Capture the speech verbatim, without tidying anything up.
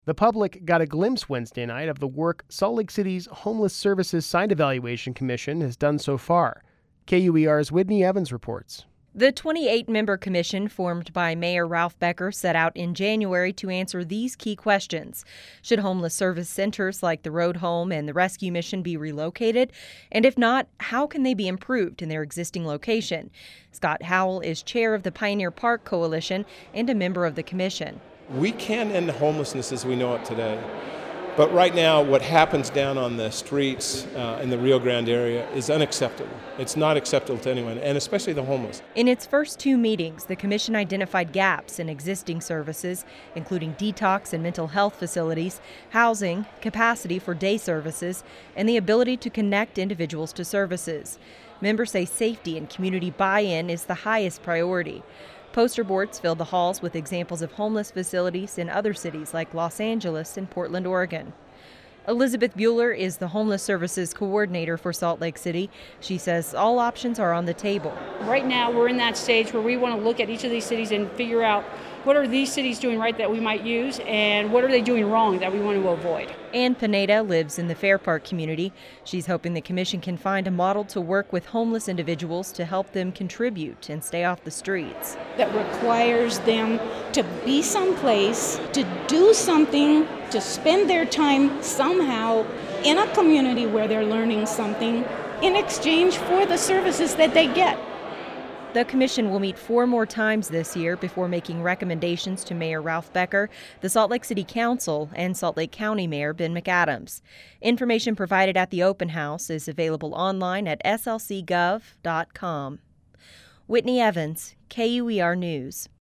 The public got a glimpse Wednesday night of the work Salt Lake City's Homeless Services Site Evaluation Commission has done so far. K U E R's Whitney Evans reports. The twenty-eight member commission formed by Mayor Ralph Becker set out in January to answer these key questions. Should homeless service centers like the Road Home and the Rescue Mission be relocated? And if not, how can they be improved in their existing location? Scott Howell is chair of the Pioneer Park Coalition and a member of the commission. We can end homelessness as we know it today. But right now, what happens down on the streets uh, in the Rio Grande area is unacceptable. It's not acceptable to anyone, and especially the homeless. In its first two meetings, the commission identified gaps in existing services, including detox and mental health facilities, housing, capacity for day services, and the ability to connect individuals to services. Members say safety and community buy-in is the highest priority. Poster boards filled the halls with examples of homeless facilities in other cities like Los Angeles and Portland, Oregon. Elizabeth Bueller is the Homeless Services Coordinator for Salt Lake City. She says all options are on the table. Right now, we're in that stage where we want to look at each of these cities and figure out what are these cities doing right that we might use and what are they doing wrong that we want to avoid. Ann Pineda lives in the Fair Park community. She's hoping the commission can find a model to work with homeless individuals to help them contribute and stay off the streets. That requires them to be someplace, to do something, to spend their time somehow in a community where they're learning something in exchange for the services that they get. The commission will meet four more times this year before making recommendations to Mayor Ralph Becker, the Salt Lake City Council, and Salt Lake County Mayor Ben McAdams. Information provided at the open house is available online at s l c gov dot com. Whitney Evans, K U E R News.